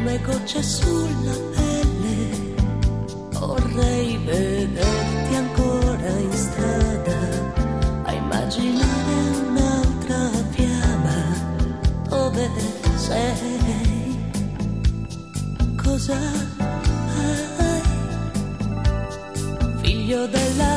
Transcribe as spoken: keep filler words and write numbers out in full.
come gocce sulla pelle, vorrei vederti ancora in strada, a immaginare un'altra fiamma. Dove sei? Cosa hai? Figlio della